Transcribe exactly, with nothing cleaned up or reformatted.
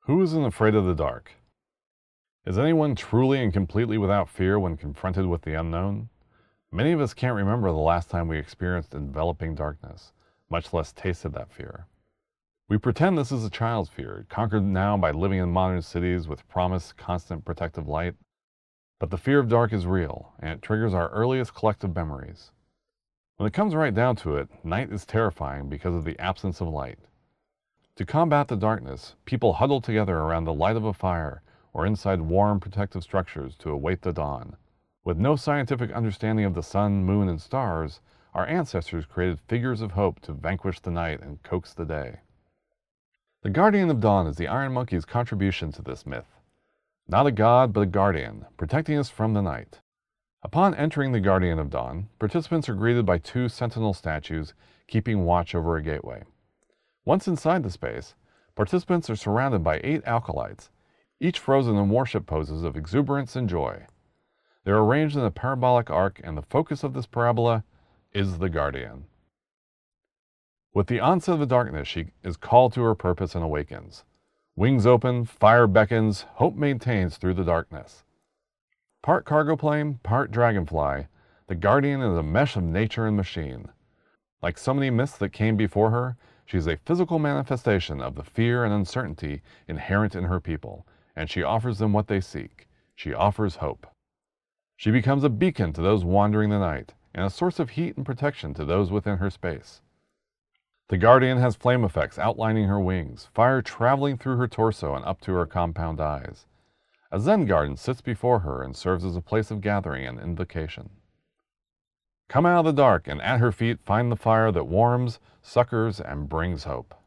Who isn't afraid of the dark? Is anyone truly and completely without fear when confronted with the unknown? Many of us can't remember the last time we experienced enveloping darkness, much less tasted that fear. We pretend this is a child's fear, conquered now by living in modern cities with promised constant protective light. But the fear of dark is real, and it triggers our earliest collective memories. When it comes right down to it, night is terrifying because of the absence of light. To combat the darkness, people huddle together around the light of a fire or inside warm protective structures to await the dawn. With no scientific understanding of the sun, moon, and stars, our ancestors created figures of hope to vanquish the night and coax the day. The Guardian of Dawn is the Iron Monkey's contribution to this myth. Not a god, but a guardian, protecting us from the night. Upon entering the Guardian of Dawn, participants are greeted by two sentinel statues keeping watch over a gateway. Once inside the space, participants are surrounded by eight acolytes, each frozen in worship poses of exuberance and joy. They're arranged in a parabolic arc, and the focus of this parabola is the Guardian. With the onset of the darkness, she is called to her purpose and awakens. Wings open, fire beckons, hope maintains through the darkness. Part cargo plane, part dragonfly, the Guardian is a mesh of nature and machine. Like so many myths that came before her, she is a physical manifestation of the fear and uncertainty inherent in her people, and she offers them what they seek. She offers hope. She becomes a beacon to those wandering the night, and a source of heat and protection to those within her space. The Guardian has flame effects outlining her wings, fire traveling through her torso and up to her compound eyes. A Zen garden sits before her and serves as a place of gathering and invocation. Come out of the dark, and at her feet find the fire that warms, succors, and brings hope.